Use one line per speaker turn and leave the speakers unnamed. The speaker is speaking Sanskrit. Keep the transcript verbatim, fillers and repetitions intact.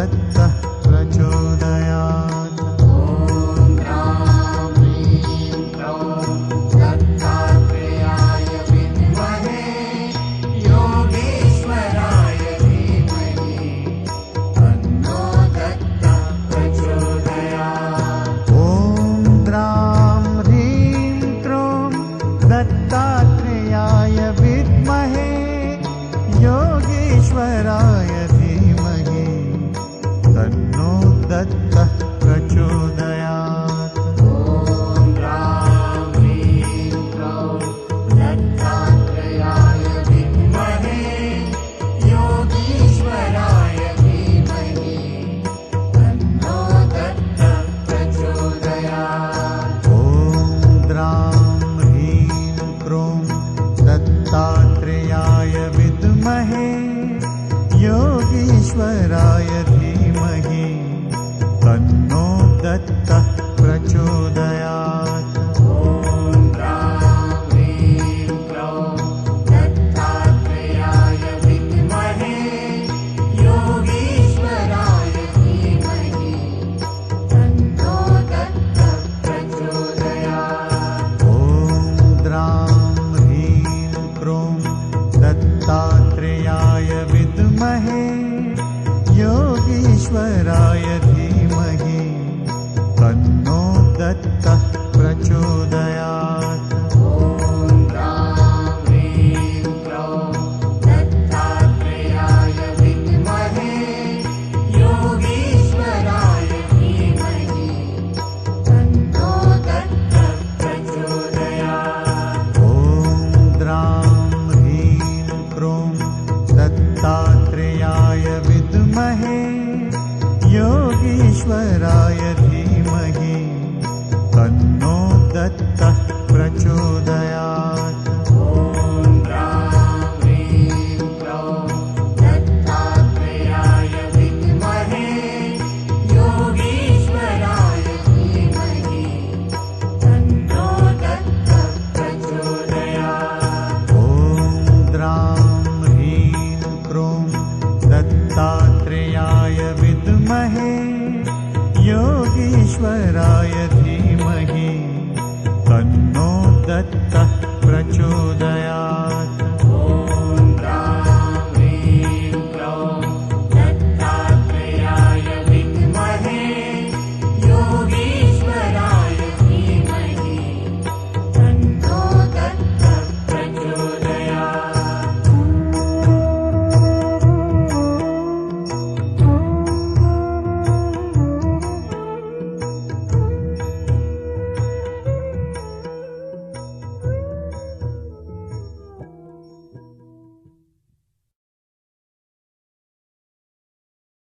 दत्तः प्रचोदयात्।
ॐ ह्रां ह्रीं क्लौं दत्तात्रेयाय विद्महे योगेश्वराय धीमहि तन्नो दत्तः प्रचोदयात्।
ॐ द्रां ह्रीं क्रों दत्तात्रेयाय विद्महे योगेश्वराय धीमहि तन्नो दत्तः प्रचोदयात्।
ॐ ह्रां ह्रीं क्लौं दत्तात्रेयाय विद्महे योगेश्वराय धीमहि तन्नो दत्तः प्रचोदयात्।
ॐ द्रां ह्रीं क्रों दत्तात्रेयाय विद्महे योगेश्वराय धीमहि तन्नो दत्तः प्रचोदयात्।
ॐ ह्रां ह्रीं क्लौं दत्तात्रेयाय विद्महे योगेश्वराय धीमहि तन्नो दत्तः प्रचोदयात्।
ॐ द्रां ह्रीं क्रों दत्तात्रेयाय विद्महे योगेश्वराय धीमहि तन्नो दत्तः प्रचोदयात्।
ॐ ह्रां ह्रीं क्लौं दत्तात्रेयाय विद्महे योगेश्वराय धीमहि तन्नो दत्तः प्रचोदयात्।
ॐ द्रां ह्रीं क्रों दत्तात्रेयाय विद्महे योगेश्वराय धीमहि तन्नो दत्तः प्रचोदयात्।
ॐ ह्रां ह्रीं क्लौं दत्तात्रेयाय विद्महे योगेश्वराय धीमहि तन्नो दत्तः प्रचोदयात्।
ॐ द्रां ह्रीं क्रों दत्तात्रेयाय विद्महे योगेश्वराय धीमहि तन्नो दत्तः